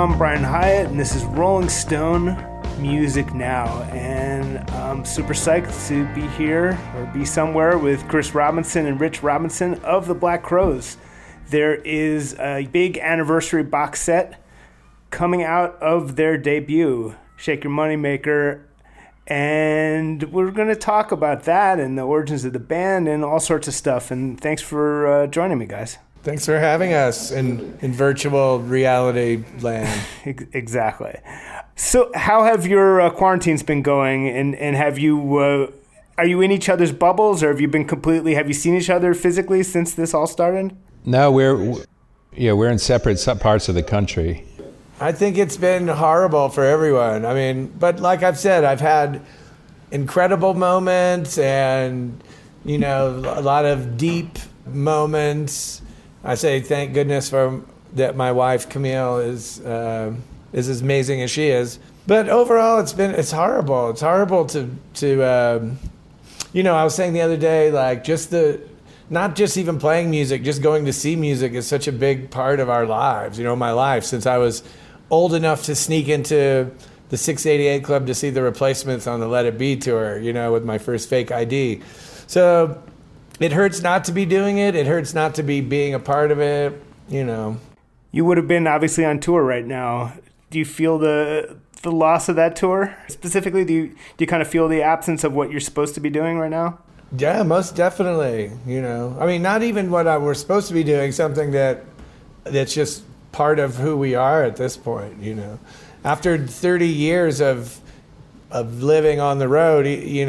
I'm Brian Hyatt, and this is Rolling Stone Music Now. And I'm super psyched to be here, or be somewhere, with Chris Robinson and Rich Robinson of the Black Crowes. There is a big anniversary box set coming out of their debut, Shake Your Moneymaker. And we're going to talk about that and the origins of the band and all sorts of stuff. And thanks for joining me, guys. Thanks for having us in virtual reality land. Exactly. So how have your quarantines been going? And have you, are you in each other's bubbles, or have you seen each other physically since this all started? No, we're in separate parts of the country. I think it's been horrible for everyone. I mean, but like I've said, I've had incredible moments and, a lot of deep moments. I say thank goodness that my wife, Camille, is as amazing as she is. But overall, it's horrible. It's horrible to I was saying the other day, like, not just even playing music, just going to see music is such a big part of our lives, my life, since I was old enough to sneak into the 688 Club to see the Replacements on the Let It Be tour, with my first fake ID. So it hurts not to be doing it. It hurts not to be being a part of it, You would have been obviously on tour right now. Do you feel the loss of that tour? Specifically, do you kind of feel the absence of what you're supposed to be doing right now? Yeah, most definitely. I mean, not even what we're supposed to be doing, something that's just part of who we are at this point. After 30 years of living on the road,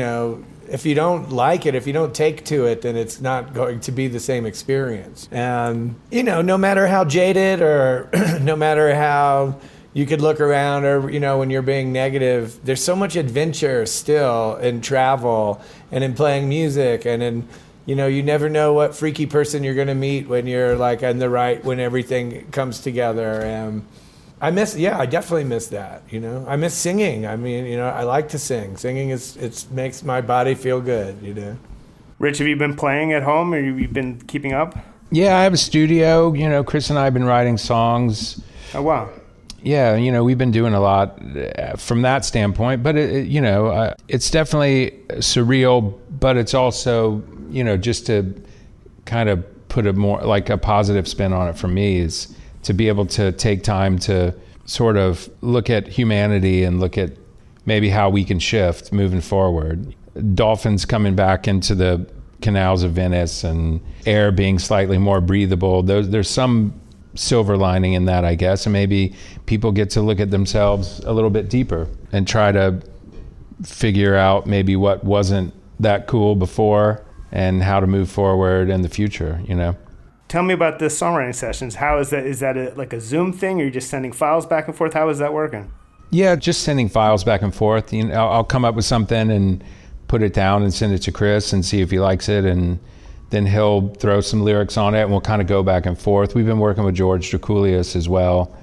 if you don't like it, if you don't take to it, then it's not going to be the same experience. And no matter how jaded or no matter how you could look around, or when you're being negative, there's so much adventure still in travel and in playing music, and in you never know what freaky person you're going to meet when you're like when everything comes together. And I definitely miss that. I miss singing. I mean, I like to sing. Singing it makes my body feel good. Rich, have you been playing at home, or have you been keeping up? Yeah, I have a studio. Chris and I have been writing songs. Oh, wow. Yeah, we've been doing a lot from that standpoint, but it's definitely surreal, but it's also, just to kind of put a more like a positive spin on it for me, is to be able to take time to sort of look at humanity and look at maybe how we can shift moving forward. Dolphins coming back into the canals of Venice and air being slightly more breathable. There's some silver lining in that, I guess, and maybe people get to look at themselves a little bit deeper and try to figure out maybe what wasn't that cool before and how to move forward in the future. Tell me about the songwriting sessions. How is that? Is that like a Zoom thing, or are you just sending files back and forth? How is that working? Yeah, just sending files back and forth. I'll come up with something and put it down and send it to Chris and see if he likes it, and then he'll throw some lyrics on it, and we'll kind of go back and forth. We've been working with George Drakoulias as well.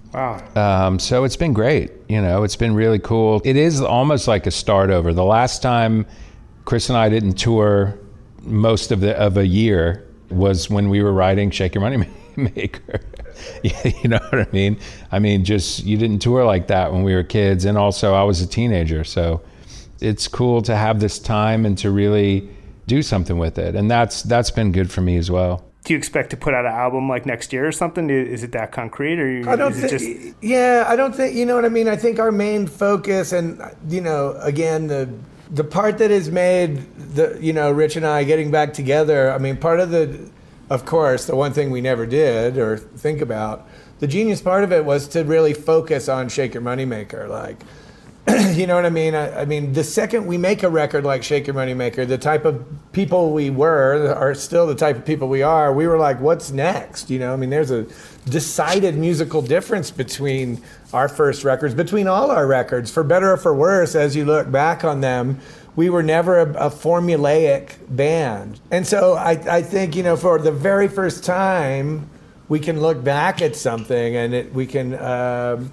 Wow. So it's been great. It's been really cool. It is almost like a start over. The last time Chris and I didn't tour most of a year was when we were writing Shake Your Moneymaker. You know what I mean? I mean, just you didn't tour like that when we were kids, and also I was a teenager. So it's cool to have this time and to really do something with it, and that's been good for me as well. Do you expect to put out an album like next year or something? Is it that concrete, or I don't think. Yeah, I don't think. You know what I mean? I think our main focus, and again, the part that has made Rich and I getting back together. I mean, part of of course, the one thing we never did or think about, the genius part of it was to really focus on Shake Your Moneymaker, like. You know what I mean? I mean, the second we make a record like Shake Your Moneymaker, the type of people we were are still the type of people we are. We were like, what's next? I mean, there's a decided musical difference between our first records, between all our records, for better or for worse. As you look back on them, we were never a formulaic band. And so I think, for the very first time, we can look back at something and we can...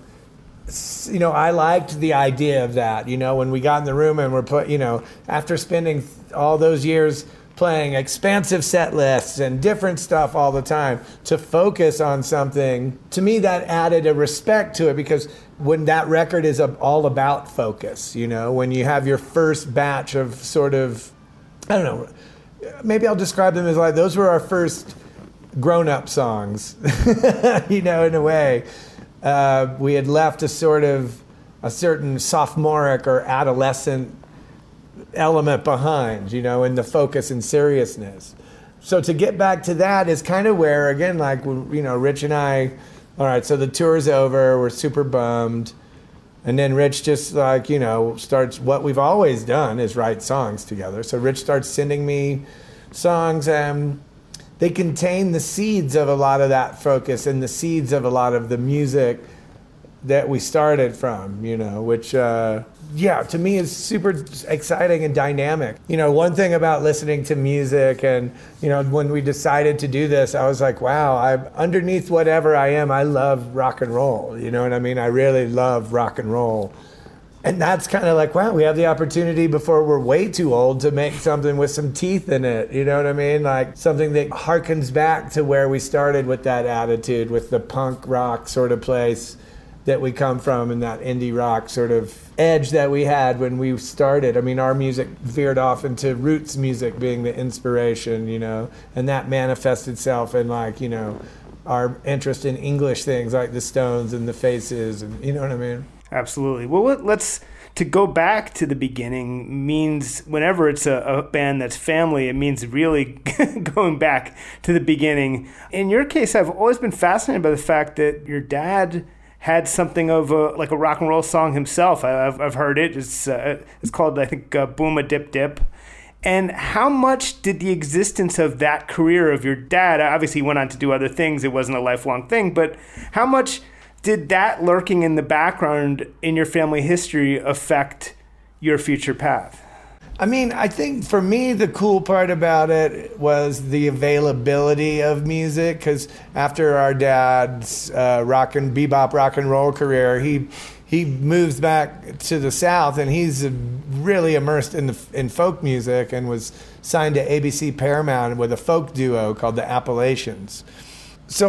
I liked the idea of that, when we got in the room and we're after spending all those years playing expansive set lists and different stuff all the time, to focus on something, to me that added a respect to it, because when that record is all about focus, you know, when you have your first batch of sort of, I don't know, maybe I'll describe them as like, those were our first grown-up songs, you know, in a way. We had left a certain sophomoric or adolescent element behind, you know, in the focus and seriousness. So to get back to that is kind of where, again, like, you know, Rich and I, all right, so the tour's over, we're super bummed. And then Rich just, like, you know, starts, what we've always done is write songs together. So Rich starts sending me songs, and they contain the seeds of a lot of that focus and the seeds of a lot of the music that we started from, you know, which, to me is super exciting and dynamic. You know, one thing about listening to music, and, you know, when we decided to do this, I was like, wow, underneath whatever I am, I love rock and roll. You know what I mean? I really love rock and roll. And that's kind of like, wow, we have the opportunity before we're way too old to make something with some teeth in it. You know what I mean? Like something that harkens back to where we started with that attitude, with the punk rock sort of place that we come from, and that indie rock sort of edge that we had when we started. I mean, our music veered off into roots music being the inspiration, you know, and that manifests itself in, like, you know, our interest in English things like the Stones and the Faces, and you know what I mean? Absolutely. Well, to go back to the beginning means, whenever it's a band that's family, it means really going back to the beginning. In your case, I've always been fascinated by the fact that your dad had something of a rock and roll song himself. I've heard it. It's called, I think, Boom a Dip Dip. And how much did the existence of that career of your dad, obviously he went on to do other things, it wasn't a lifelong thing, but how much did that lurking in the background in your family history affect your future path? I mean, I think for me, the cool part about it was the availability of music, because after our dad's bebop rock and roll career, he moves back to the South, and he's really immersed in folk music, and was signed to ABC Paramount with a folk duo called the Appalachians. So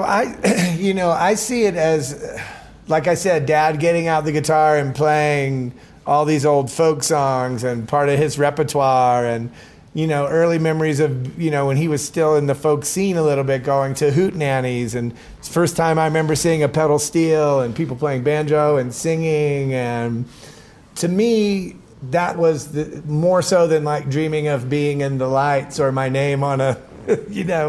I see it as, like I said, Dad getting out the guitar and playing all these old folk songs, and part of his repertoire, and, you know, early memories of, you know, when he was still in the folk scene a little bit, going to hootenannies, and it's the first time I remember seeing a pedal steel and people playing banjo and singing. And to me, that was more so than like dreaming of being in the lights or my name on a, you know,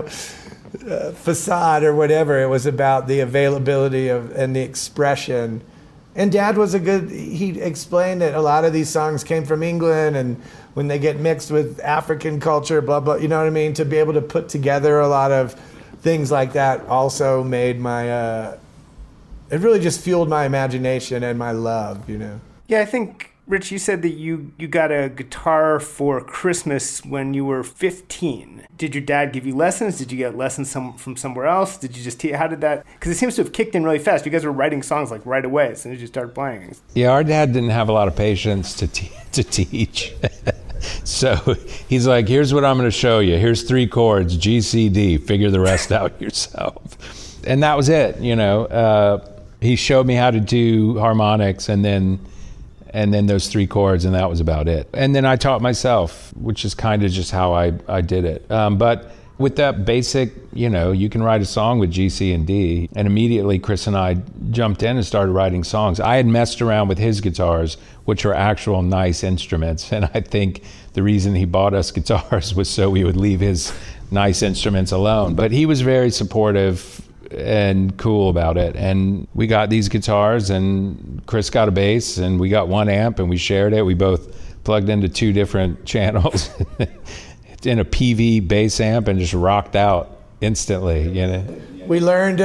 facade or whatever. It was about the availability of and the expression. And Dad was he explained that a lot of these songs came from England, and when they get mixed with African culture, blah, blah, you know what I mean? To be able to put together a lot of things like that also made it really just fueled my imagination and my love, you know? Yeah, I think, Rich, you said that you got a guitar for Christmas when you were 15. Did your dad give you lessons? Did you get lessons from somewhere else? Did you just how did that? Because it seems to have kicked in really fast. You guys were writing songs like right away as soon as you started playing. Yeah, our dad didn't have a lot of patience to teach. So he's like, here's what I'm going to show you. Here's 3 chords, G, C, D. Figure the rest out yourself. And that was it, you know. He showed me how to do harmonics, and then those 3 chords, and that was about it. And then I taught myself, which is kind of just how I did it. But with that basic, you know, you can write a song with G, C, and D. And immediately Chris and I jumped in and started writing songs. I had messed around with his guitars, which are actual nice instruments. And I think the reason he bought us guitars was so we would leave his nice instruments alone. But he was very supportive and cool about it. And we got these guitars, and Chris got a bass, and we got 1 amp, and we shared it. We both plugged into 2 different channels in a PV bass amp and just rocked out instantly, you know. We learned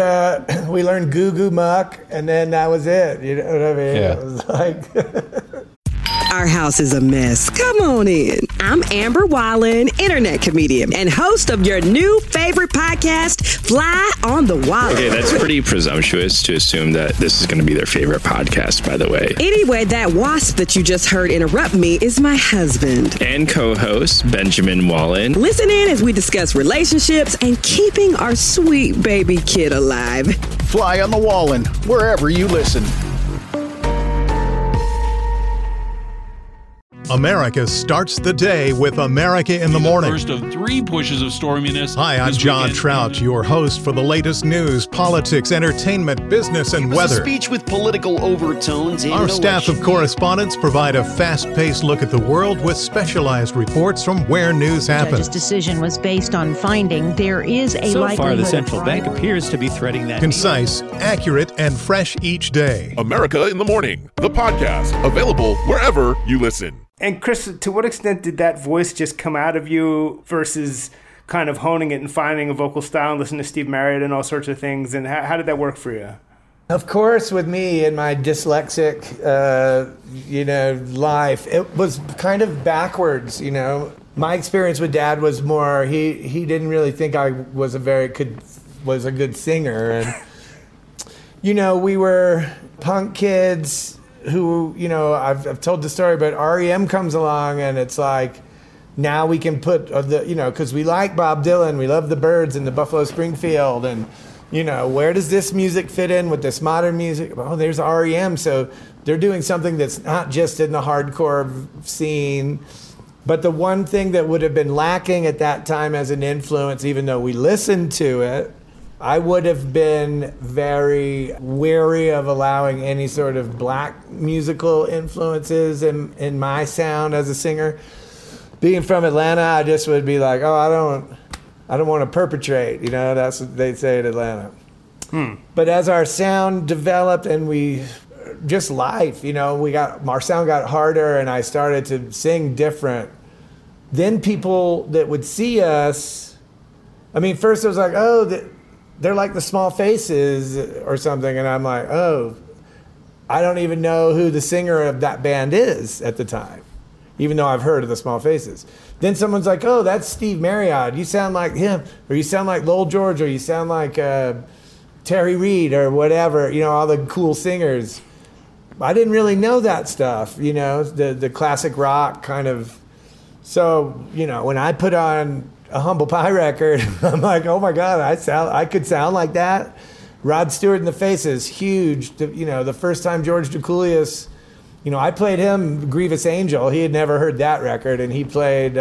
Goo Goo Muck, and then that was it. You know what I mean? Yeah. It was like our house is a mess. Come on in. I'm Amber Wallen, internet comedian and host of your new favorite podcast, Fly on the Wall. Okay, that's pretty presumptuous to assume that this is going to be their favorite podcast, by the way. Anyway, that wasp that you just heard interrupt me is my husband. And co-host, Benjamin Wallen. Listen in as we discuss relationships and keeping our sweet baby kid alive. Fly on the Wallen, wherever you listen. America starts the day with America in the Morning. First of 3 pushes of storminess. Hi, I'm John Trout, your host for the latest news, politics, entertainment, business, and weather. A speech with political overtones. Our staff of correspondents provide a fast-paced look at the world with specialized reports from where news happens. The judge's decision was based on finding there is a likelihood. So far, the central bank appears to be threading that. Concise, accurate, and fresh each day. America in the Morning, the podcast, available wherever you listen. And Chris, to what extent did that voice just come out of you versus kind of honing it and finding a vocal style and listening to Steve Marriott and all sorts of things? And how did that work for you? Of course, with me and my dyslexic, life, it was kind of backwards, My experience with Dad was more, he didn't really think I was a good singer. And, we were punk kids who, I've told the story, but REM comes along and it's like, now we can put because we like Bob Dylan, we love the Byrds and the Buffalo Springfield, and, where does this music fit in with this modern music? Oh, there's REM. So they're doing something that's not just in the hardcore scene. But the one thing that would have been lacking at that time as an influence, even though we listened to it, I would have been very wary of allowing any sort of black musical influences in my sound as a singer. Being from Atlanta, I just would be like, oh, I don't want to perpetrate. That's what they say in Atlanta. But as our sound developed and life, our sound got harder and I started to sing different. Then people that would see us, first it was like, oh, they're like the Small Faces or something. And I'm like, oh, I don't even know who the singer of that band is at the time, even though I've heard of the Small Faces. Then someone's like, oh, that's Steve Marriott. You sound like him, or you sound like Lowell George, or you sound like Terry Reid or whatever, all the cool singers. I didn't really know that stuff, the classic rock kind of. So, when I put on a Humble Pie record, I'm like, oh my God, I could sound like that. Rod Stewart and the Faces, huge. The first time George Dacoulias, I played him Grievous Angel. He had never heard that record, and he played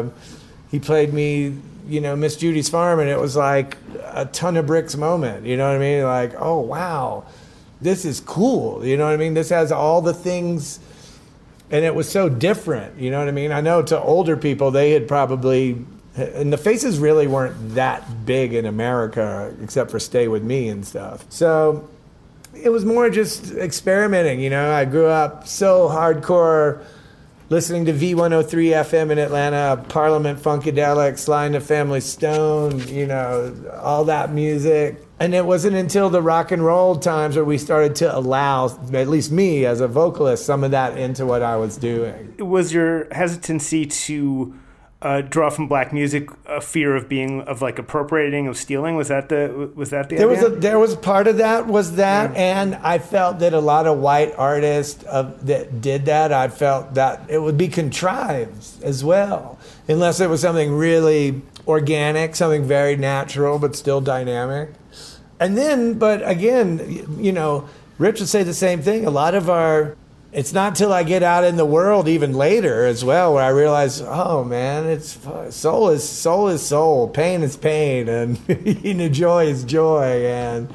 me, Miss Judy's Farm, and it was like a ton of bricks moment. You know what I mean? Like, oh wow, this is cool. You know what I mean? This has all the things. And it was so different, you know what I mean? I know to older people, they had probably, and the Faces really weren't that big in America, except for Stay With Me and stuff. So it was more just experimenting, I grew up so hardcore, listening to V103 FM in Atlanta, Parliament Funkadelic, Sly and the Family Stone, all that music. And it wasn't until the rock and roll times where we started to allow, at least me as a vocalist, some of that into what I was doing. Was your hesitancy to draw from black music a fear of like appropriating, of stealing? Was that the idea? There was part of that and I felt that a lot of white artists that did that, I felt that it would be contrived as well, unless it was something really organic, something very natural but still dynamic. And then, but again, Rich would say the same thing. A lot of it's not till I get out in the world even later as well where I realize, oh man, it's soul is soul, pain is pain, and joy is joy. And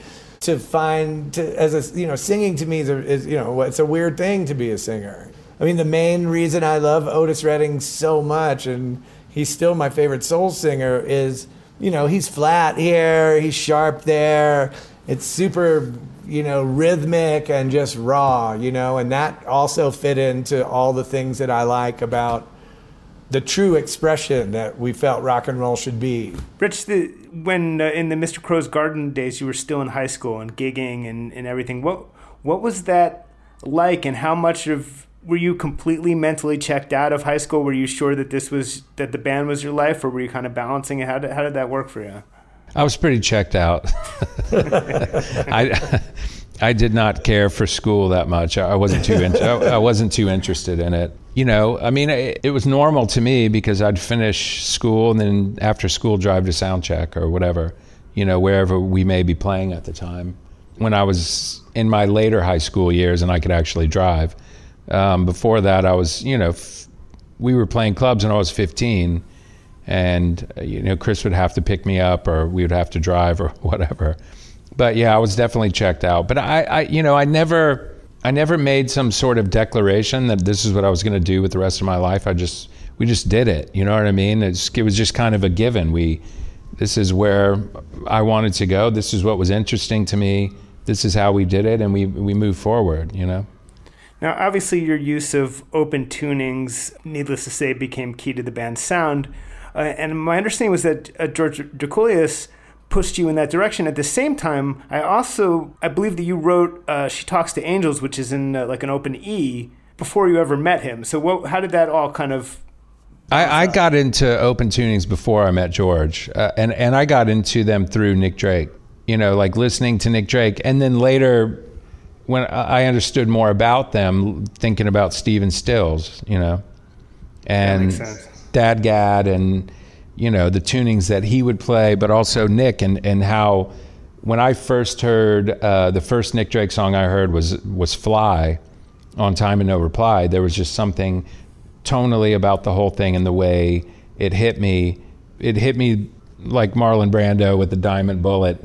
singing to me is it's a weird thing to be a singer. The main reason I love Otis Redding so much, and he's still my favorite soul singer, is he's flat here, he's sharp there. It's super, rhythmic and just raw, and that also fit into all the things that I like about the true expression that we felt rock and roll should be. Rich, when in the Mr. Crow's Garden days, you were still in high school and gigging and everything. What was that like, and how much of were you completely mentally checked out of high school? Were you sure that that the band was your life, or were you kind of balancing it? How did that work for you? I was pretty checked out. I did not care for school that much. I wasn't too interested in it. You know, I mean, it was normal to me because I'd finish school and then after school drive to sound check or whatever, you know, wherever we may be playing at the time. When I was in my later high school years and I could actually drive. Before that, I was, you know, we were playing clubs when I was 15, and, you know, Chris would have to pick me up or we would have to drive or whatever. But yeah, I was definitely checked out. But I never made some sort of declaration that this is what I was going to do with the rest of my life. We just did it. You know what I mean? It was just kind of a given. This is where I wanted to go. This is what was interesting to me. This is how we did it, and we moved forward, you know? Now, obviously, your use of open tunings, needless to say, became key to the band's sound. And my understanding was that George Drakoulias pushed you in that direction. At the same time, I believe that you wrote She Talks to Angels, which is in like an open E, before you ever met him. So how did that all kind of... I got into open tunings before I met George, and I got into them through Nick Drake, you know, like listening to Nick Drake. And then later, when I understood more about them, thinking about Stephen Stills, you know, and Dadgad and, you know, the tunings that he would play, but also Nick and how when I first heard the first Nick Drake song I heard was Fly on Time and No Reply. There was just something tonally about the whole thing and the way it hit me like Marlon Brando with the diamond bullet,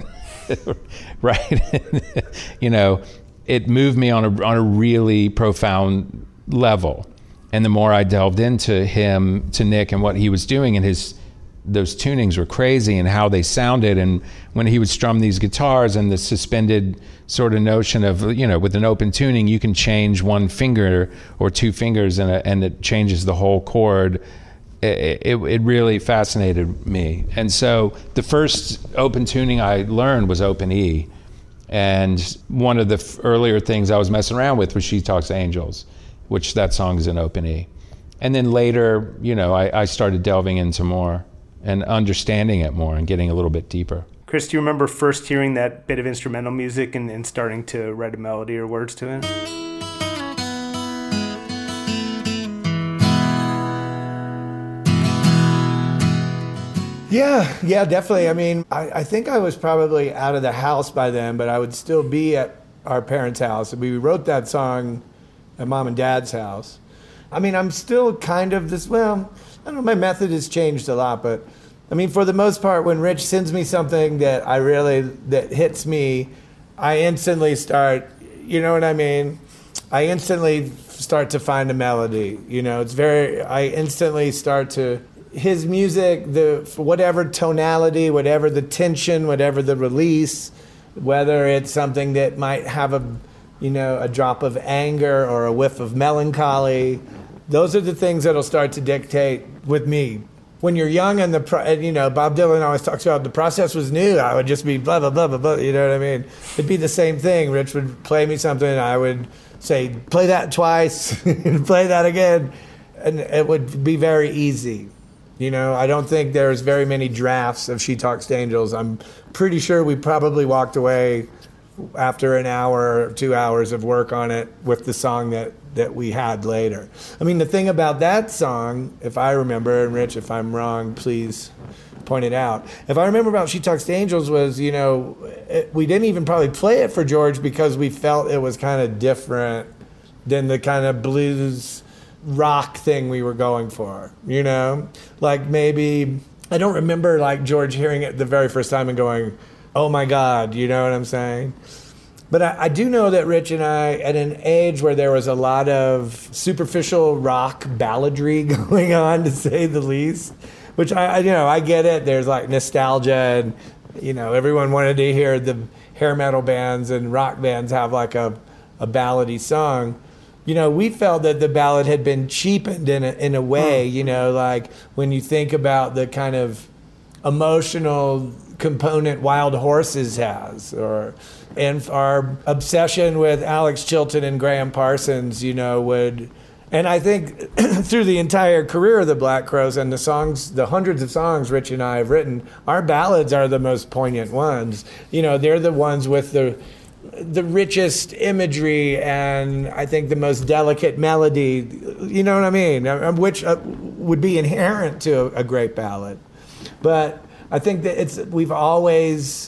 right? You know, it moved me on a really profound level. And the more I delved into him, to Nick and what he was doing, and those tunings were crazy and how they sounded. And when he would strum these guitars and the suspended sort of notion of, you know, with an open tuning, you can change one finger or two fingers and it changes the whole chord. It really fascinated me. And so the first open tuning I learned was open E. And one of the earlier things I was messing around with was She Talks to Angels, which that song is in open E. And then later, you know, I started delving into more and understanding it more and getting a little bit deeper. Chris, do you remember first hearing that bit of instrumental music and starting to write a melody or words to it? Yeah, definitely. I mean, I think I was probably out of the house by then, but I would still be at our parents' house. We wrote that song at Mom and Dad's house. I mean, I'm still kind of this, well, I don't know, my method has changed a lot, but I mean, for the most part, when Rich sends me something that hits me, I instantly start, you know what I mean? I instantly start to find a melody, you know, I instantly start to, his music, whatever tonality, whatever the tension, whatever the release, whether it's something that might have a drop of anger or a whiff of melancholy, those are the things that'll start to dictate with me. When you're young and Bob Dylan always talks about the process was new, I would just be blah, blah, blah, blah, blah, you know what I mean? It'd be the same thing. Rich would play me something, and I would say, play that twice, and play that again, and it would be very easy. You know, I don't think there's very many drafts of She Talks to Angels. I'm pretty sure we probably walked away after an hour or 2 hours of work on it with the song that we had later. I mean, the thing about that song, if I remember, and Rich, if I'm wrong, please point it out. If I remember about She Talks to Angels was, you know, we didn't even probably play it for George because we felt it was kind of different than the kind of blues rock thing we were going for, you know? Like maybe, I don't remember like George hearing it the very first time and going, oh my God, you know what I'm saying? But I do know that Rich and I, at an age where there was a lot of superficial rock balladry going on, to say the least, which I get it. There's like nostalgia, and you know, everyone wanted to hear the hair metal bands and rock bands have like a ballady song. You know, we felt that the ballad had been cheapened in a way. You know, like when you think about the kind of emotional component Wild Horses has, and our obsession with Alex Chilton and Graham Parsons, you know, would And I think through the entire career of the Black Crowes and the songs, the hundreds of songs Rich and I have written, our ballads are the most poignant ones. They're the ones with the richest imagery and I think the most delicate melody, you know what I mean? Which would be inherent to a great ballad. But I think that we always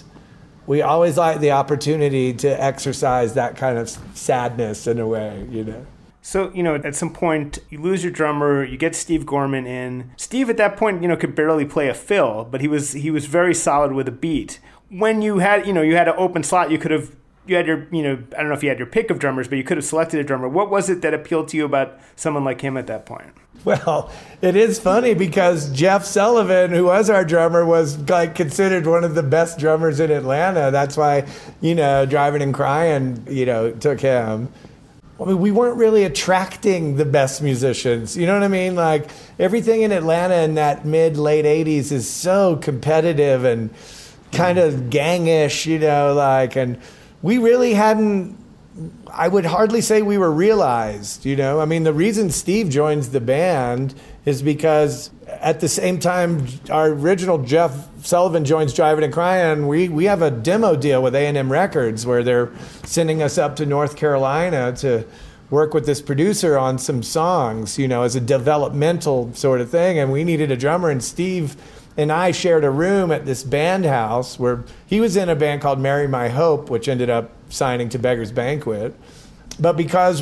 like the opportunity to exercise that kind of sadness in a way, So, at some point, you lose your drummer, you get Steve Gorman in. Steve, at that point, could barely play a fill, but he was very solid with a beat. When you had an open slot, you had your, I don't know if you had your pick of drummers, but you could have selected a drummer. What was it that appealed to you about someone like him at that point? Well, it is funny because Jeff Sullivan, who was our drummer, was considered one of the best drummers in Atlanta. That's why, Driving and Crying, took him. I mean, we weren't really attracting the best musicians. You know what I mean? Like, everything in Atlanta in that mid-late 80s is so competitive and kind of gangish, and we really hadn't, I would hardly say we were realized, I mean, the reason Steve joins the band is because at the same time our original Jeff Sullivan joins Driving and Crying, we have a demo deal with A&M Records where they're sending us up to North Carolina to work with this producer on some songs, as a developmental sort of thing, and we needed a drummer, and Steve and I shared a room at this band house where he was in a band called Marry My Hope, which ended up signing to Beggar's Banquet. But because,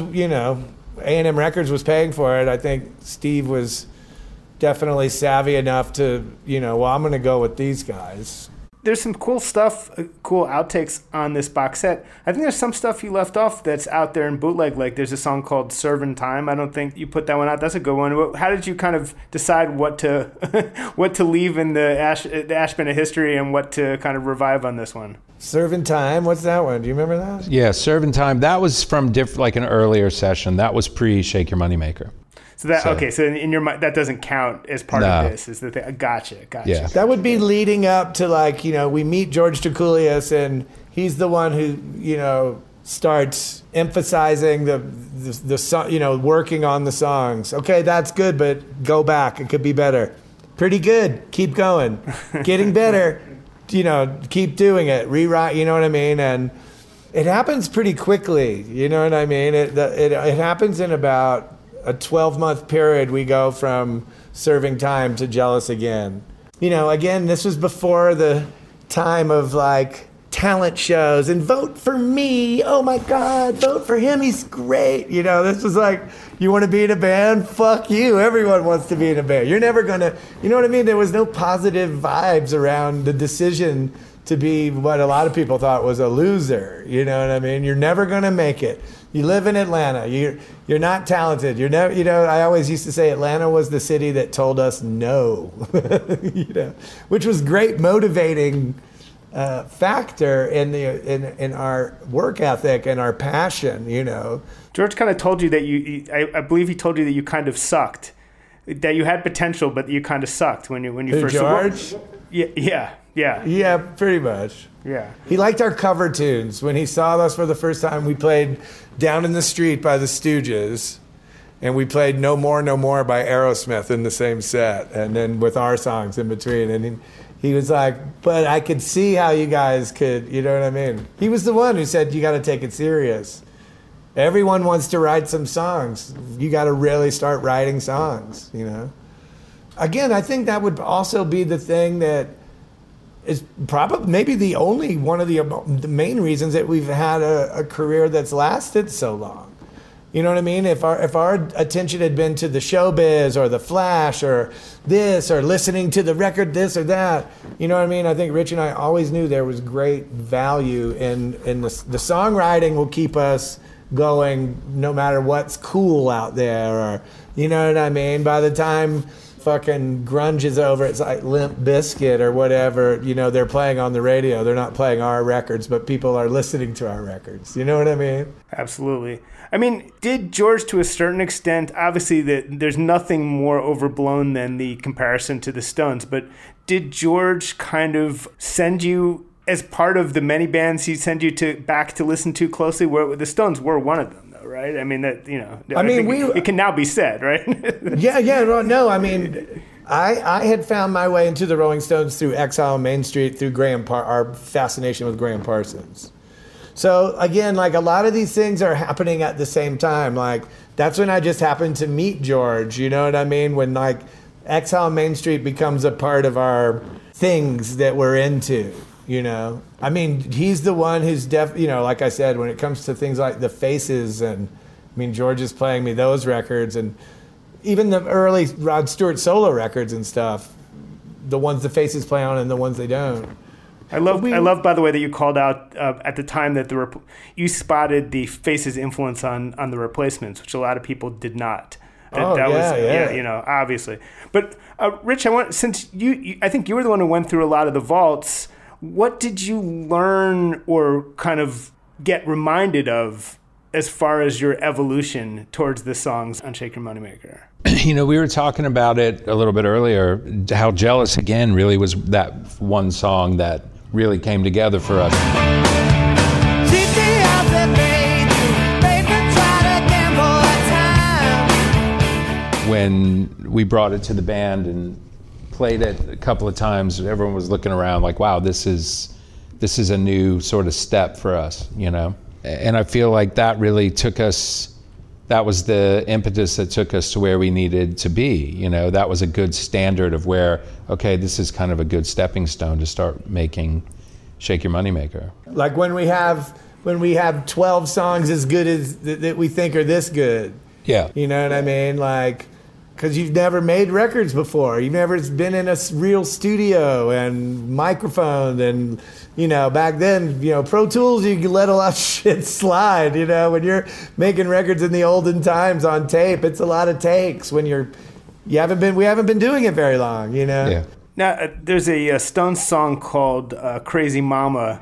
A&M Records was paying for it, I think Steve was definitely savvy enough to, I'm going to go with these guys. There's some cool stuff, cool outtakes on this box set. I think there's some stuff you left off that's out there in bootleg. Like there's a song called Servin' Time. I don't think you put that one out. That's a good one. How did you kind of decide what to leave in the Ash Bin of history and what to kind of revive on this one? Servin' Time? What's that one? Do you remember that? Yeah, Servin' Time. That was from an earlier session. That was pre-Shake Your Moneymaker. So in your mind, that doesn't count as part of this, is the thing. Gotcha. Yeah. That would be leading up to we meet George Drakoulias, and he's the one who, starts emphasizing the song, working on the songs. Okay, that's good, but go back. It could be better. Pretty good. Keep going. Getting better. Keep doing it. Rewrite, you know what I mean? And it happens pretty quickly. You know what I mean? It happens in about a 12-month period. We go from Serving Time to Jealous Again. Again, this was before the time of talent shows and vote for me. Oh my God, vote for him. He's great. This was you want to be in a band? Fuck you. Everyone wants to be in a band. You're never going to, you know what I mean? There was no positive vibes around the decision to be what a lot of people thought was a loser. You know what I mean? You're never going to make it. You live in Atlanta. You're not talented. You're never. I always used to say Atlanta was the city that told us no. Which was great motivating factor in our work ethic and our passion. George kind of told you that I believe he told you that you kind of sucked, that you had potential, but you kind of sucked when you first. George? Yeah. Yeah, pretty much. Yeah. He liked our cover tunes. When he saw us for the first time, we played Down in the Street by the Stooges, and we played No More, No More by Aerosmith in the same set, and then with our songs in between. And he was like, but I could see how you guys could, you know what I mean? He was the one who said, you got to take it serious. Everyone wants to write some songs. You got to really start writing songs, Again, I think that would also be the thing that is probably maybe the only one of the main reasons that we've had a career that's lasted so long. You know what I mean? If our attention had been to the showbiz or the flash or this or listening to the record this or that, you know what I mean? I think Rich and I always knew there was great value in the songwriting will keep us going no matter what's cool out there, or you know what I mean? By the time fucking grunge is over, it's like Limp Bizkit or whatever, they're playing on the radio. They're not playing our records, but people are listening to our records. You know what I mean? Absolutely. I mean, did George, to a certain extent, obviously there's nothing more overblown than the comparison to the Stones, but did George kind of send you, as part of the many bands he'd send you back to listen to closely, where the Stones were one of them, though? right? I mean, that, you know, it can now be said, right? Yeah. No, I mean, I had found my way into the Rolling Stones through Exile on Main Street, through our fascination with Graham Parsons. So again, like a lot of these things are happening at the same time. Like that's when I just happened to meet George, you know what I mean? When like Exile on Main Street becomes a part of our things that we're into, you know? I mean, he's the one who's you know, like I said, when it comes to things like the Faces, and I mean, George is playing me those records, and even the early Rod Stewart solo records and stuff, the ones the Faces play on and the ones they don't. I love, by the way, that you called out at the time that you spotted the Faces' influence on the Replacements, which a lot of people did not. Yeah, you know, obviously. But Rich, since I think you were the one who went through a lot of the vaults. What did you learn or kind of get reminded of as far as your evolution towards the songs on Shake Your Moneymaker? You know, we were talking about it a little bit earlier, how Jealous Again really was that one song that really came together for us. When we brought it to the band and played it a couple of times, everyone was looking around like, wow, this is a new sort of step for us, you know? And I feel like that really that was the impetus that took us to where we needed to be, you know? That was a good standard of where, okay, this is kind of a good stepping stone to start making Shake Your Moneymaker. Like when we have 12 songs as good as that we think are this good. Yeah. You know what I mean? Like, because you've never made records before. You've never been in a real studio and microphone. And, you know, back then, you know, Pro Tools, you could let a lot of shit slide. You know, when you're making records in the olden times on tape, it's a lot of takes when we haven't been doing it very long, you know? Yeah. Now, there's a Stones song called Crazy Mama.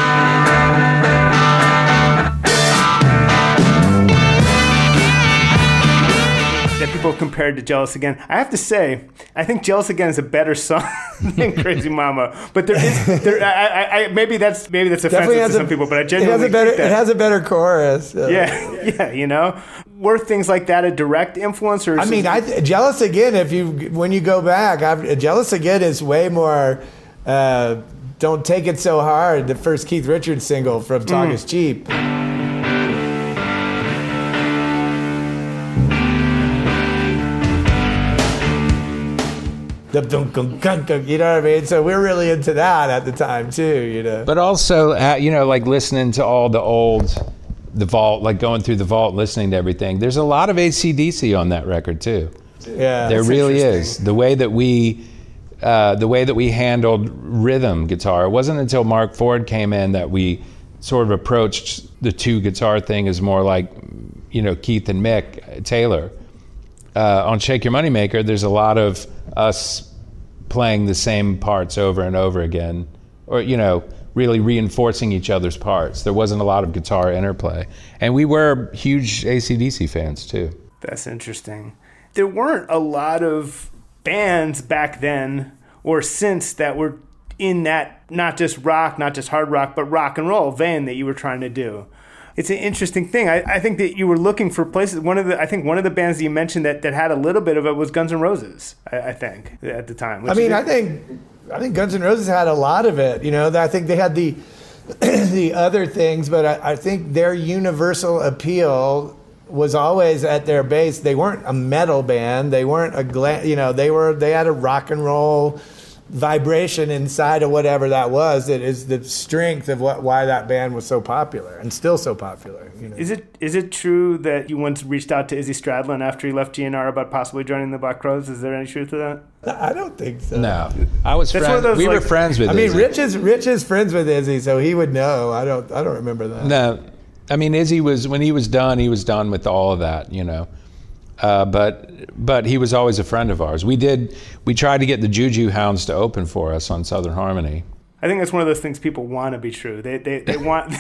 That people compared to Jealous Again. I have to say, I think Jealous Again is a better song than Crazy Mama. But maybe that's offensive to some people, but I genuinely think that. It has a better chorus. Yeah, you know. Were things like that a direct influence? Or Jealous Again, when you go back, Jealous Again is way more Don't Take It So Hard, the first Keith Richards single from Talk Is Cheap. You know what I mean? So we're really into that at the time too, you know. But also, you know, like listening to all the Vault, like going through the Vault, listening to everything. There's a lot of AC/DC on that record too. Yeah, there really is. The way that we handled rhythm guitar. It wasn't until Mark Ford came in that we sort of approached the two guitar thing as more like, you know, Keith and Mick Taylor. On Shake Your Moneymaker, there's a lot of us playing the same parts over and over again, or, you know, really reinforcing each other's parts. There wasn't a lot of guitar interplay. And we were huge AC/DC fans, too. That's interesting. There weren't a lot of bands back then or since that were in that, not just rock, not just hard rock, but rock and roll vein that you were trying to do. It's an interesting thing. I think that you were looking for places. One of the bands that you mentioned that had a little bit of it was Guns N' Roses, I think, at the time. I think Guns N' Roses had a lot of it. You know, I think they had the the other things, but I think their universal appeal was always at their base. They weren't a metal band. They weren't they had a rock and roll vibration inside of whatever that was. That is the strength of why that band was so popular and still so popular. You know? Is it true that you once reached out to Izzy Stradlin after he left GNR about possibly joining the Black Crowes? Is there any truth to that? I don't think so. No, I was friends. We were friends with Izzy. I mean, Rich is friends with Izzy, so he would know. I don't remember that. No, I mean, Izzy was, when he was done with all of that, you know. But he was always a friend of ours. We tried to get the Juju Hounds to open for us on Southern Harmony. I think that's one of those things people want to be true. They want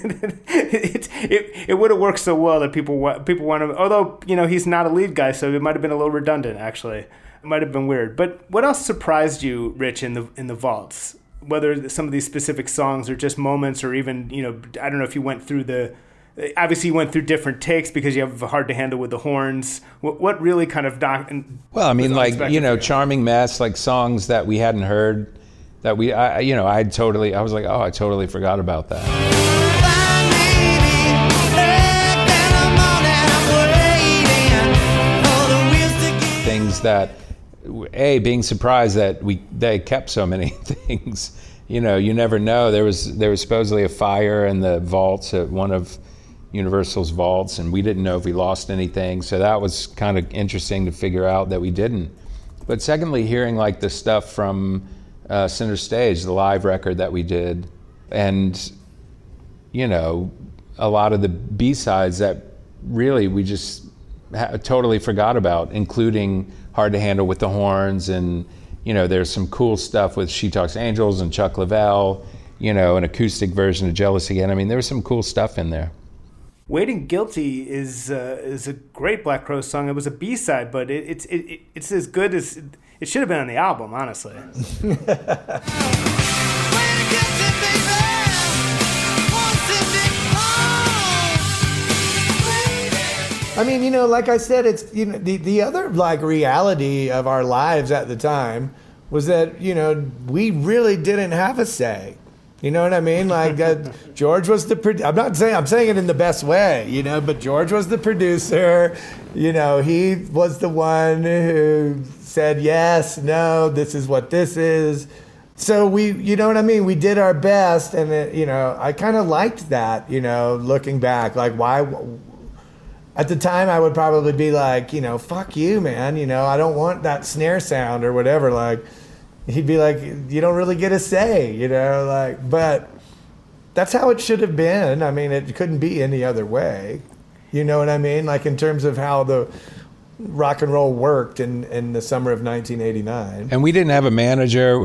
it would have worked so well that people want to. Although, you know, he's not a lead guy, so it might have been a little redundant. Actually, it might have been weird. But what else surprised you, Rich, in the vaults? Whether some of these specific songs or just moments, or even, you know, I don't know if you went through the obviously you went through different takes because you have Hard to Handle with the horns. What really kind of well, I mean, like, you know, Charming Mess, like songs that we hadn't heard that I was like, oh, I totally forgot about that. Things that, being surprised that they kept so many things. You know, you never know. There was supposedly a fire in the vaults at one of Universal's vaults, and we didn't know if we lost anything. So that was kind of interesting to figure out that we didn't. But secondly, hearing like the stuff from Center Stage, the live record that we did, and, you know, a lot of the B-sides that really we just totally forgot about, including Hard to Handle with the horns, and, you know, there's some cool stuff with She Talks Angels and Chuck Leavell, you know, an acoustic version of Jealous Again. I mean, there was some cool stuff in there. Waiting Guilty is a great Black Crowes song. It was a B-side, but it's as good as it should have been on the album, honestly. I mean, you know, like I said, it's, you know, the other like reality of our lives at the time was that, you know, we really didn't have a say. You know what I mean? Like George was I'm saying it in the best way, you know, but George was the producer. You know, he was the one who said, yes, no, this is what this is. So we, you know what I mean? We did our best, and it, you know, I kind of liked that, you know, looking back, like why. At the time, I would probably be like, you know, fuck you, man. You know, I don't want that snare sound or whatever. Like, he'd be like, you don't really get a say, you know, like, but that's how it should have been. I mean, it couldn't be any other way. You know what I mean? Like, in terms of how the rock and roll worked in the summer of 1989. And we didn't have a manager.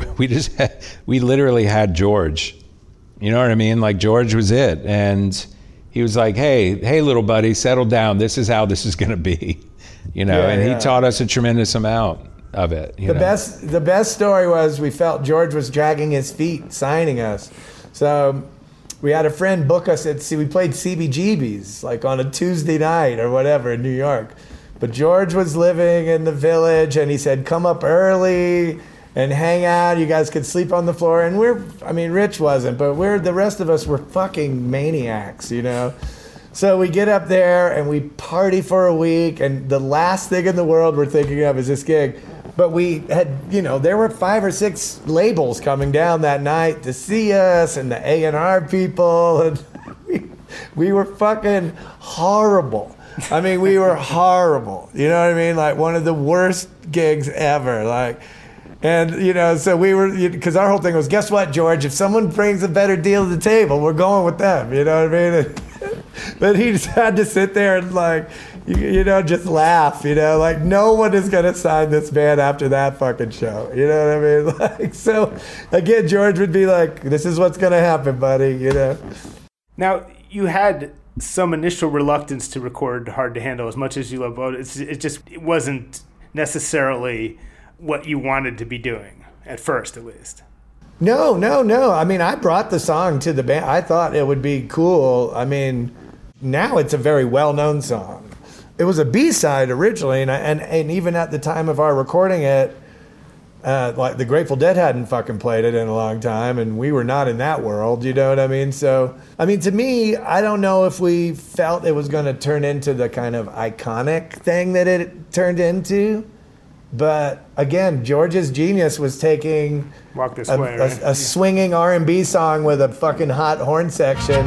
We literally had George. You know what I mean? Like, George was it. And he was like, hey, little buddy, settle down. This is how this is going to be, you know. Yeah, and he taught us a tremendous amount of it. The best story was we felt George was dragging his feet signing us. So we had a friend book us we played CBGB's like on a Tuesday night or whatever in New York. But George was living in the Village, and he said, come up early and hang out. You guys could sleep on the floor. And Rich wasn't, but the rest of us were fucking maniacs, you know? So we get up there and we party for a week, and the last thing in the world we're thinking of is this gig. But we had, you know, there were 5 or 6 labels coming down that night to see us, and the A&R people, and we were fucking horrible. I mean, we were horrible. You know what I mean? Like, one of the worst gigs ever. Like, and, you know, so we were, because our whole thing was, guess what, George? If someone brings a better deal to the table, we're going with them. You know what I mean? But he just had to sit there and, like, you know, just laugh, you know? Like, no one is going to sign this band after that fucking show. You know what I mean? Like, so, again, George would be like, this is what's going to happen, buddy, you know? Now, you had some initial reluctance to record Hard to Handle as much as you love both. It wasn't necessarily what you wanted to be doing, at first at least. No. I mean, I brought the song to the band. I thought it would be cool. I mean, now it's a very well-known song. It was a B-side originally, and even at the time of our recording it, like the Grateful Dead hadn't fucking played it in a long time, and we were not in that world, you know what I mean? So, I mean, to me, I don't know if we felt it was going to turn into the kind of iconic thing that it turned into. But again, George's genius was taking Walk This Way, right? a swinging R&B song with a fucking hot horn section.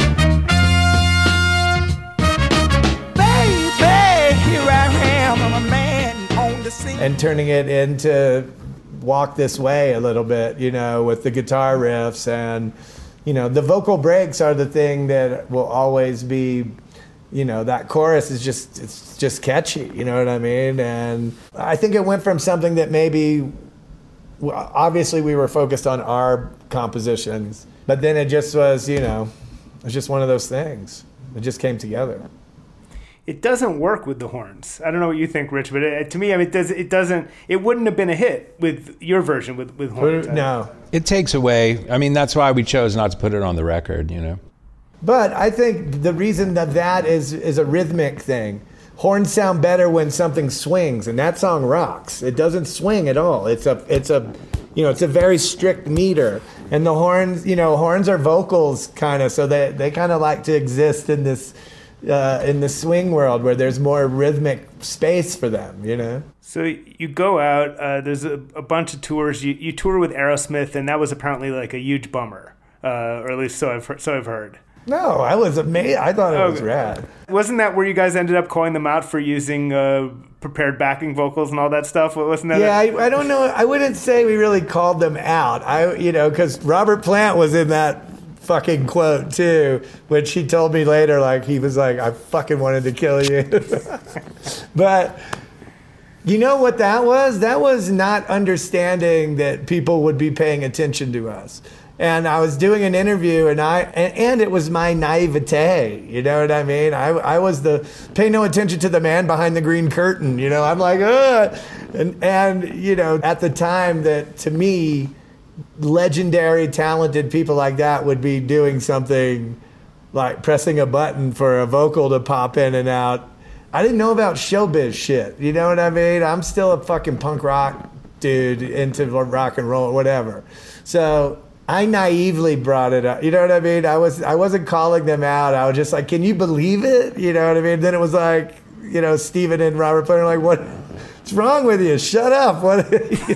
Baby, here I am, I'm a man on the scene. And turning it into Walk This Way a little bit, you know, with the guitar riffs. And, you know, the vocal breaks are the thing that will always be, you know, that chorus is it's just catchy, you know what I mean? And I think it went from something that maybe, obviously we were focused on our compositions, but then it just was, you know, it was just one of those things. It just came together. It doesn't work with the horns. I don't know what you think, Rich, but to me, I mean, it wouldn't have been a hit with your version with horns. No. It takes away, I mean, that's why we chose not to put it on the record, you know? But I think the reason that is a rhythmic thing. Horns sound better when something swings, and that song rocks. It doesn't swing at all. It's a very strict meter. And the horns, horns are vocals kind of, so they kind of like to exist in this in the swing world where there's more rhythmic space for them, So you go out, there's a bunch of tours. You tour with Aerosmith, and that was apparently like a huge bummer, or at least so I've heard. No, I was amazed. I thought it was rad. Wasn't that where you guys ended up calling them out for using prepared backing vocals and all that stuff? Wasn't that? Yeah, I don't know. I wouldn't say we really called them out. Because Robert Plant was in that fucking quote too, which he told me later. Like he was like, "I fucking wanted to kill you," but. You know what that was? That was not understanding that people would be paying attention to us. And I was doing an interview, and it was my naivete. You know what I mean? I was pay no attention to the man behind the green curtain. I'm like, ugh. And at the time that to me, legendary, talented people like that would be doing something like pressing a button for a vocal to pop in and out. I didn't know about showbiz shit. You know what I mean? I'm still a fucking punk rock dude into rock and roll, whatever. So I naively brought it up. You know what I mean? I wasn't calling them out. I was just like, can you believe it? You know what I mean? Then it was like, Steven and Robert Plant were like, what's wrong with you? Shut up. What?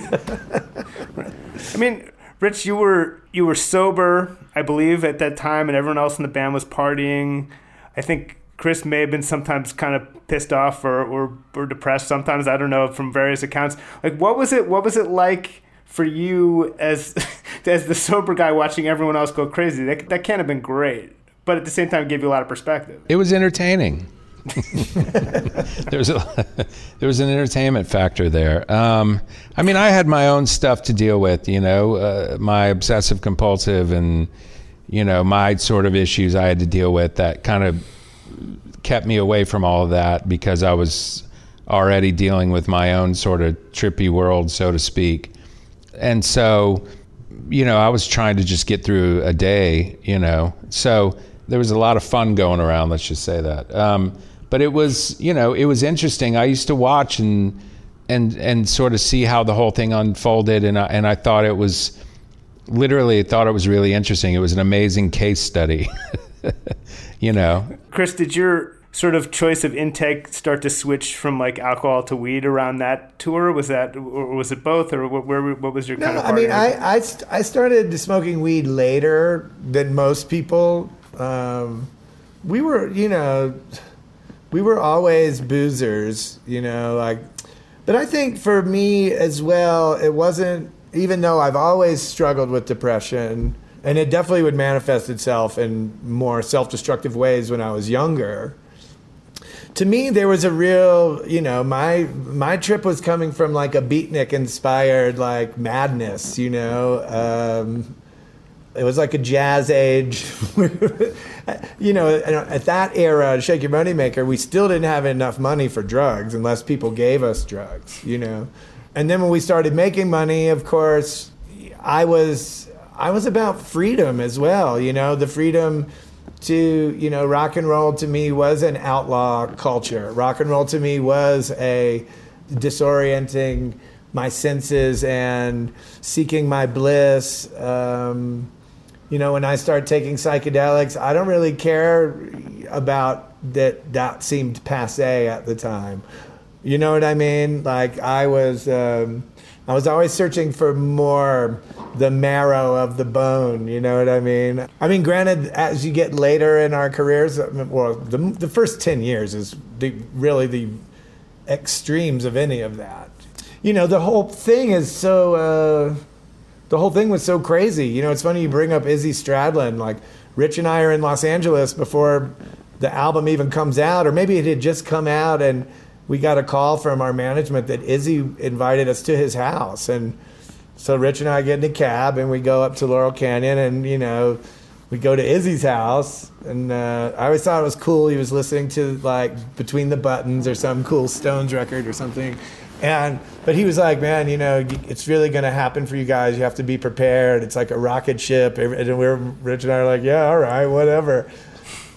I mean, Rich, you were sober, I believe, at that time, and everyone else in the band was partying. I think Chris may have been sometimes kind of pissed off or depressed sometimes. I don't know, from various accounts. Like, what was it like for you as the sober guy watching everyone else go crazy? That can't have been great, but at the same time, it gave you a lot of perspective. It was entertaining. There was an entertainment factor there. I mean, I had my own stuff to deal with, my obsessive compulsive and, my sort of issues I had to deal with that kind of kept me away from all of that because I was already dealing with my own sort of trippy world, so to speak. And so, I was trying to just get through a day, So there was a lot of fun going around, let's just say that. But it was, it was interesting. I used to watch and sort of see how the whole thing unfolded, and I thought it was really interesting. It was an amazing case study. Chris, did your sort of choice of intake start to switch from like alcohol to weed around that tour? Was it both, or what was your kind of? No, I mean, I started smoking weed later than most people. We were always boozers, but I think for me as well, it wasn't, even though I've always struggled with depression. And it definitely would manifest itself in more self-destructive ways when I was younger. To me, there was a real, my trip was coming from like a beatnik-inspired like madness, It was like a jazz age. At that era, Shake Your Money Maker, we still didn't have enough money for drugs unless people gave us drugs, And then when we started making money, of course, I was about freedom as well, the freedom to, rock and roll to me was an outlaw culture. Rock and roll to me was a disorienting my senses and seeking my bliss. When I start taking psychedelics, I don't really care about that seemed passé at the time. You know what I mean? Like I was always searching for more the marrow of the bone, you know what I mean? I mean, granted, as you get later in our careers, well, the first 10 years is really the extremes of any of that. The whole thing is so, the whole thing was so crazy. It's funny you bring up Izzy Stradlin. Like, Rich and I are in Los Angeles before the album even comes out, or maybe it had just come out, and we got a call from our management that Izzy invited us to his house. And so Rich and I get in a cab and we go up to Laurel Canyon and, we go to Izzy's house. And I always thought it was cool. He was listening to like Between the Buttons or some cool Stones record or something. But he was like, man, it's really going to happen for you guys. You have to be prepared. It's like a rocket ship. And Rich and I are like, yeah, all right, whatever.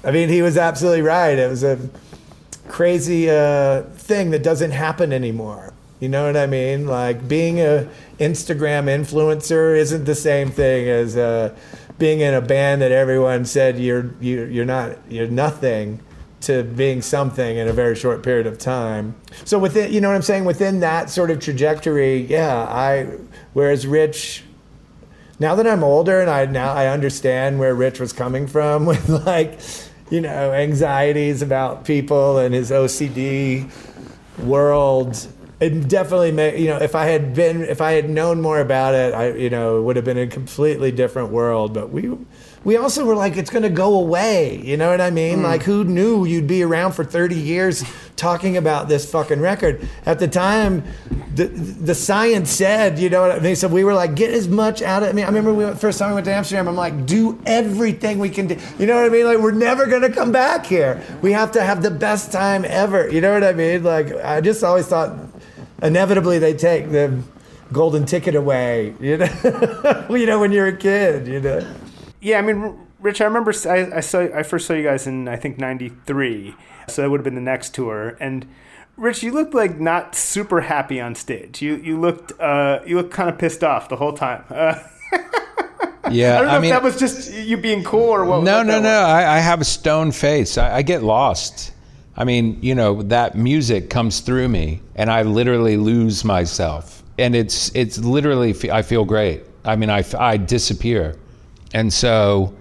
I mean, he was absolutely right. It was a crazy thing that doesn't happen anymore. You know what I mean? Like, being a Instagram influencer isn't the same thing as being in a band that everyone said you're nothing, to being something in a very short period of time. So within, you know what I'm saying? Within that sort of trajectory, whereas Rich, now that I'm older and I understand where Rich was coming from with, like, you know, anxieties about people and his OCD world. It definitely made, you know, if I had known more about it, it would have been a completely different world. But we also were like, it's going to go away. You know what I mean? Like, who knew you'd be around for 30 years talking about this fucking record? At the time, the science said, you know what I mean? So we were like, get as much out of it. I mean, I remember first time we went to Amsterdam, I'm like, do everything we can do. You know what I mean? Like, we're never going to come back here. We have to have the best time ever. You know what I mean? Like, I just always thought, inevitably they take the golden ticket away, you know, when you're a kid, you know. Yeah, I mean, Rich, I remember I first saw you guys in, I think, 93, so that would have been the next tour. And Rich, you looked like not super happy on stage. You looked kind of pissed off the whole time. Yeah, I don't know if that was just you being cool or what. No. I have a stone face. I get lost. I mean, you know, that music comes through me and I literally lose myself. And it's literally, I feel great. I mean, I disappear. And so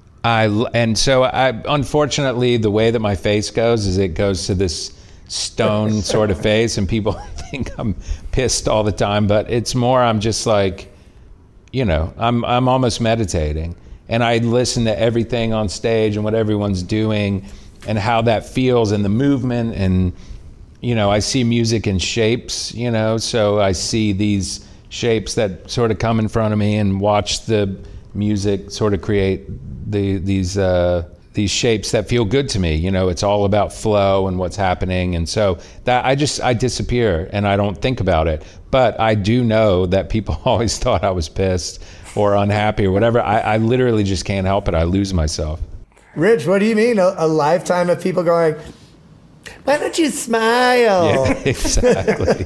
unfortunately, the way that my face goes is it goes to this stone sort of face, and people think I'm pissed all the time, but it's more, I'm just like, you know, I'm almost meditating, and I listen to everything on stage and what everyone's doing and how that feels and the movement. And, you know, I see music in shapes, you know, so I see these shapes that sort of come in front of me and watch the music sort of create these shapes that feel good to me. You know, it's all about flow and what's happening. And so that I disappear and I don't think about it. But I do know that people always thought I was pissed or unhappy or whatever. I literally just can't help it. I lose myself. Rich, what do you mean? A lifetime of people going, why don't you smile? Yeah, exactly.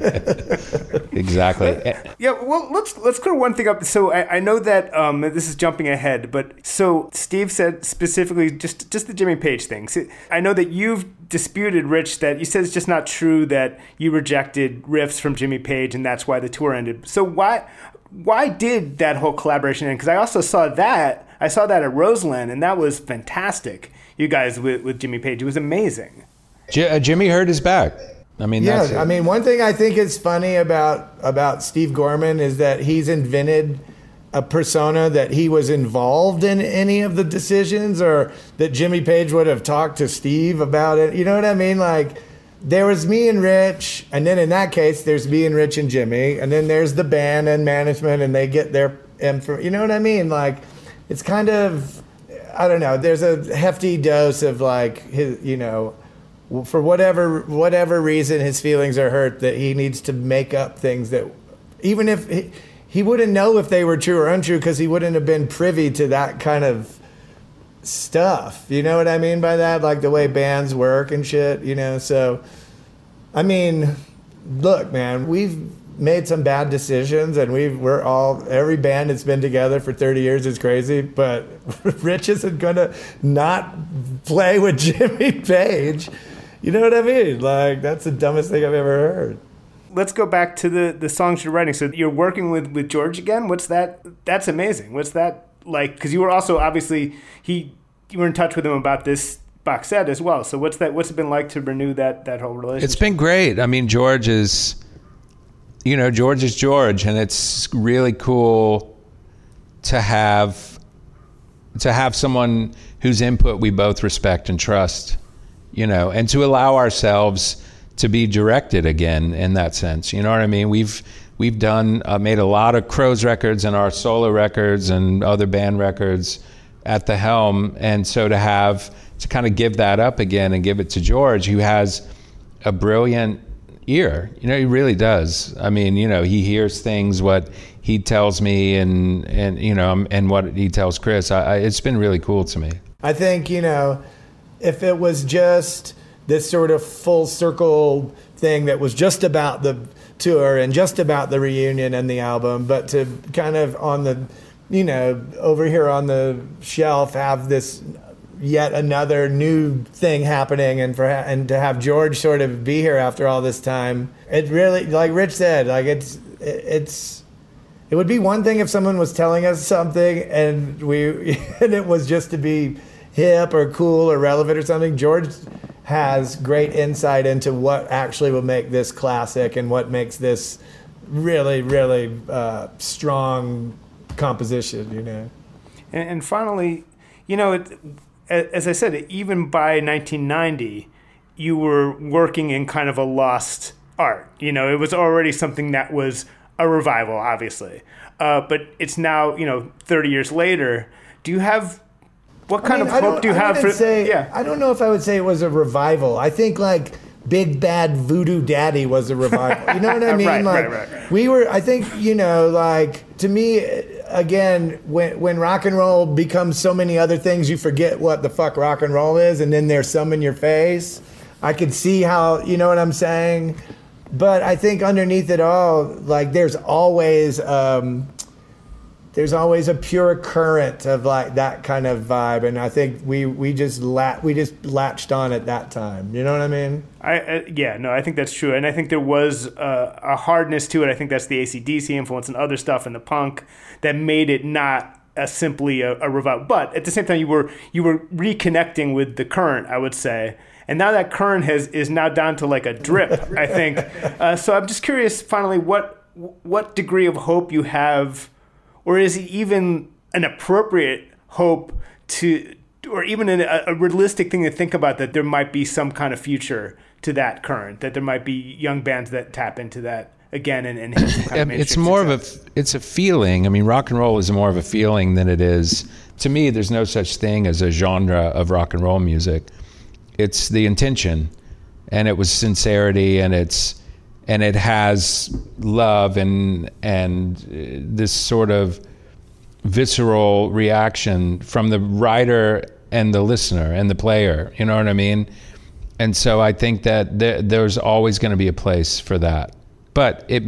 Exactly. Yeah, well, let's clear one thing up. So I know that this is jumping ahead, but so Steve said specifically just the Jimmy Page thing. So I know that you've disputed, Rich, that you said it's just not true that you rejected riffs from Jimmy Page and that's why the tour ended. So why did that whole collaboration end? Because I also saw that. I saw that at Roseland, and that was fantastic. You guys with Jimmy Page. It was amazing. Jimmy hurt his back. I mean, yeah. I mean, one thing I think is funny about Steve Gorman is that he's invented a persona that he was involved in any of the decisions, or that Jimmy Page would have talked to Steve about it. You know what I mean? Like, there was me and Rich, and then in that case, there's me and Rich and Jimmy, and then there's the band and management, and they get their info. You know what I mean? Like, it's kind of, I don't know. There's a hefty dose of, like, his, you know, for whatever reason his feelings are hurt, that he needs to make up things that, even if he wouldn't know if they were true or untrue, because he wouldn't have been privy to that kind of stuff. You know what I mean by that? Like the way bands work and shit, you know? So, I mean, look, man, we've made some bad decisions, and every band that's been together for 30 years is crazy, but Rich isn't gonna not play with Jimmy Page. You know what I mean? Like, that's the dumbest thing I've ever heard. Let's go back to the songs you're writing. So you're working with George again. What's that? That's amazing. What's that like? Because you were also, obviously, you were in touch with him about this box set as well. So what's it been like to renew that whole relationship? It's been great. I mean, George is George, and it's really cool to have someone whose input we both respect and trust, you know, and to allow ourselves to be directed again in that sense. You know what I mean? We've done made a lot of Crowes records and our solo records and other band records at the helm, and so to kind of give that up again and give it to George, who has a brilliant ear. You know, he really does. I mean, you know, he hears things, what he tells me and you know, and what he tells Chris. It's been really cool to me. I think, you know, if it was just this sort of full circle thing that was just about the tour and just about the reunion and the album, but to kind of on the, over here on the shelf have this yet another new thing happening, and to have George sort of be here after all this time, it really, like Rich said, like it would be one thing if someone was telling us something and and it was just to be hip or cool or relevant or something. George has great insight into what actually will make this classic and what makes this really, really strong composition, And finally, as I said, even by 1990, you were working in kind of a lost art. It was already something that was a revival, obviously. But it's now, 30 years later. Do you have... What kind of hope do you have for... I don't know if I would say it was a revival. I think, like, Big Bad Voodoo Daddy was a revival. You know what I mean? Right. We were, I think, to me, again, when rock and roll becomes so many other things, you forget what the fuck rock and roll is, and then there's some in your face. I could see how, you know what I'm saying? But I think underneath it all, like, there's always a pure current of like that kind of vibe, and I think we just latched on at that time. You know what I mean? I think that's true, and I think there was a hardness to it. I think that's the AC/DC influence and other stuff in the punk that made it not simply a revival. But at the same time, you were reconnecting with the current, I would say. And now that current is now down to like a drip, I think. So I'm just curious, finally, what degree of hope you have, or is it even an appropriate hope or even a realistic thing to think about, that there might be some kind of future to that current, that there might be young bands that tap into that again and hit some kind of mainstream It's more success. it's a feeling. I mean, rock and roll is more of a feeling than it is. To me, there's no such thing as a genre of rock and roll music. It's the intention, and it was sincerity, and it has love and this sort of visceral reaction from the writer and the listener and the player. You know what I mean? And so I think that there's always going to be a place for that, but it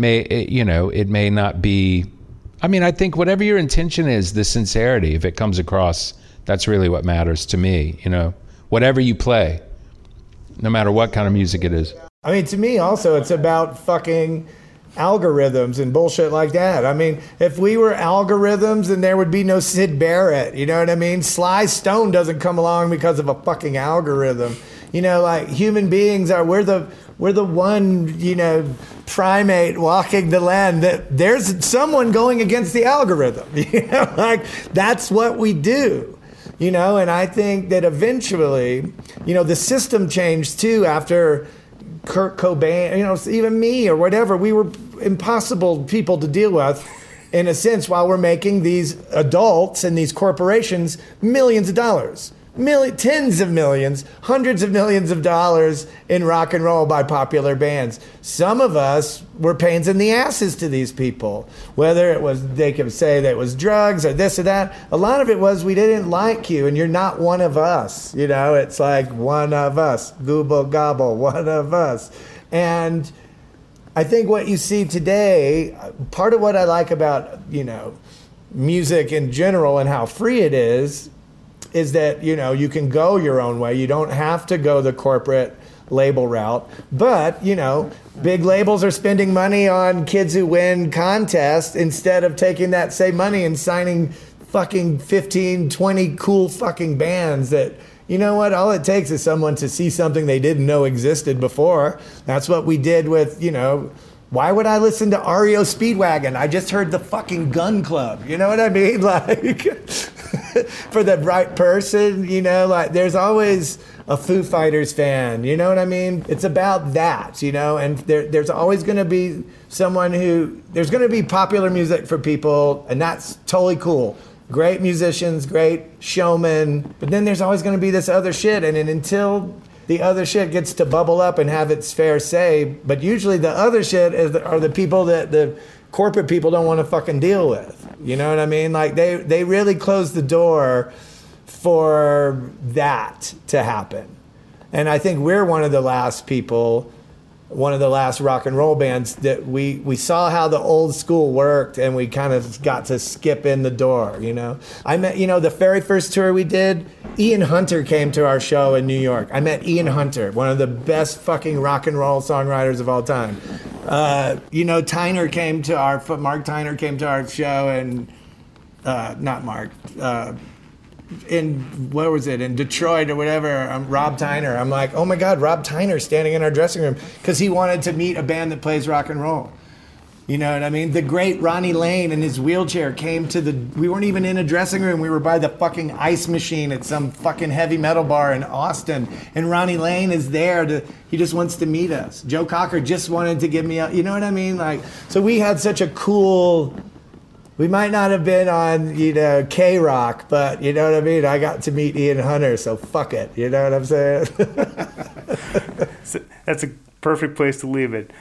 may not be. I mean, I think whatever your intention is, the sincerity, if it comes across, that's really what matters to me. Whatever you play, no matter what kind of music it is. I mean, to me also, it's about fucking algorithms and bullshit like that. I mean, if we were algorithms, then there would be no Syd Barrett. You know what I mean? Sly Stone doesn't come along because of a fucking algorithm. Like human beings we're the one, primate walking the land that there's someone going against the algorithm. Like that's what we do. And I think that eventually, the system changed too after Kurt Cobain, even me or whatever. We were impossible people to deal with in a sense, while we're making these adults and these corporations millions of dollars. Tens of millions, hundreds of millions of dollars in rock and roll by popular bands. Some of us were pains in the asses to these people, whether it was, they could say that it was drugs or this or that. A lot of it was, we didn't like you and you're not one of us. It's like one of us, gooble gobble, one of us. And I think what you see today, part of what I like about, music in general and how free it is that, you can go your own way. You don't have to go the corporate label route. But, big labels are spending money on kids who win contests instead of taking that same money and signing fucking 15, 20 cool fucking bands that, you know what, all it takes is someone to see something they didn't know existed before. That's what we did with, why would I listen to REO Speedwagon? I just heard the fucking Gun Club. You know what I mean? Like, for the right person, like there's always a Foo Fighters fan. You know what I mean? It's about that, and there's always going to be there's going to be popular music for people, and that's totally cool. Great musicians, great showmen, but then there's always going to be this other shit, and until the other shit gets to bubble up and have its fair say, but usually the other shit are the people that the corporate people don't want to fucking deal with. You know what I mean? Like they really close the door for that to happen. And I think we're one of the last people, one of the last rock and roll bands that we saw how the old school worked, and we kind of got to skip in the door, you know. I met, the very first tour we did, Ian Hunter came to our show in New York. I met Ian Hunter, one of the best fucking rock and roll songwriters of all time. Mark Tyner came to our show, and not Mark, in Detroit or whatever, Rob Tyner. I'm like, oh my God, Rob Tyner standing in our dressing room because he wanted to meet a band that plays rock and roll. You know what I mean? The great Ronnie Lane in his wheelchair came to we weren't even in a dressing room. We were by the fucking ice machine at some fucking heavy metal bar in Austin. And Ronnie Lane is there he just wants to meet us. Joe Cocker just wanted to give me you know what I mean? Like, so we had such a cool, we might not have been on, K-Rock, but you know what I mean? I got to meet Ian Hunter, so fuck it. You know what I'm saying? That's a perfect place to leave it.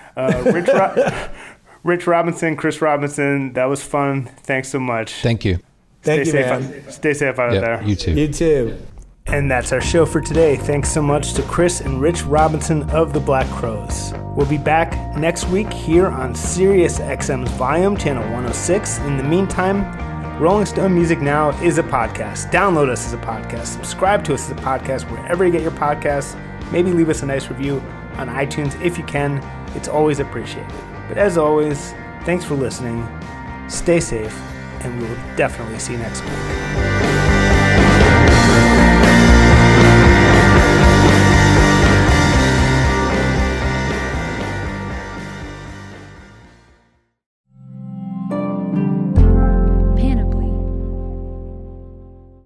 Rich Robinson, Chris Robinson, that was fun. Thanks so much. Thank you. Thank you, man. Stay safe out there. You too. You too. And that's our show for today. Thanks so much to Chris and Rich Robinson of the Black Crowes. We'll be back next week here on Sirius XM's Volume, Channel 106. In the meantime, Rolling Stone Music Now is a podcast. Download us as a podcast. Subscribe to us as a podcast wherever you get your podcasts. Maybe leave us a nice review on iTunes if you can. It's always appreciated. But as always, thanks for listening. Stay safe, and we will definitely see you next week.